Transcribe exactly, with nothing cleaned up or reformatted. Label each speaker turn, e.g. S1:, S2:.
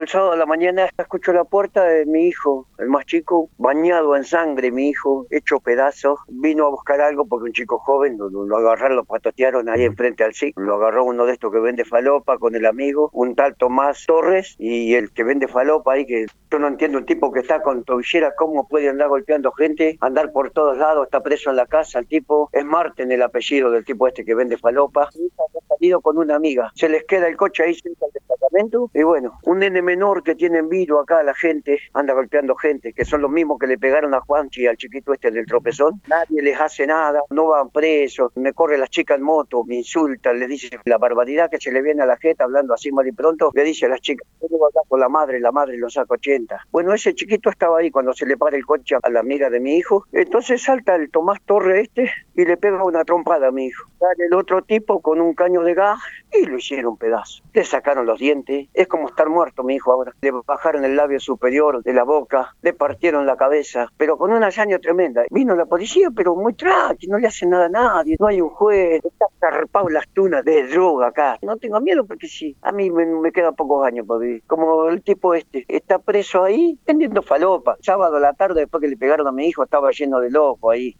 S1: El sábado a la mañana escucho la puerta de mi hijo, el más chico, bañado en sangre, mi hijo, hecho pedazos. Vino a buscar algo porque un chico joven lo, lo agarraron, lo patotearon ahí enfrente al S I C. Lo agarró uno de estos que vende falopa con el amigo, un tal Tomás Torres, y el que vende falopa ahí, que yo no entiendo, un tipo que está con tobillera, cómo puede andar golpeando gente, andar por todos lados, está preso en la casa. El tipo es Marten, el apellido del tipo este que vende falopa. Mi hija ha salido con una amiga, se les queda el coche ahí cerca del departamento, y bueno, un nene menor que tiene envido acá, la gente anda golpeando gente, que son los mismos que le pegaron a Juanchi, al chiquito este del tropezón. Nadie les hace nada, no van presos, me corre las chicas en moto, me insultan, les dice la barbaridad que se le viene a la jeta, hablando así mal y pronto, le dice a las chicas, yo debo hablar con la madre, la madre lo saca ochenta. Bueno, ese chiquito estaba ahí cuando se le para el coche a la amiga de mi hijo, entonces salta el Tomás Torre este y le pega una trompada a mi hijo. Sale el otro tipo con un caño de gas y lo hicieron pedazo. Le sacaron los dientes, es como estar muerto mi hijo ahora. Le bajaron el labio superior de la boca, le partieron la cabeza, pero con una hazaña tremenda. Vino la policía, pero muy tranqui, no le hace nada a nadie, no hay un juez, está zarpado las tunas de droga acá. No tengo miedo porque sí, a mí me, me quedan pocos años para vivir. Como el tipo este, está preso ahí vendiendo falopa. Sábado a la tarde, después que le pegaron a mi hijo, estaba lleno de loco ahí.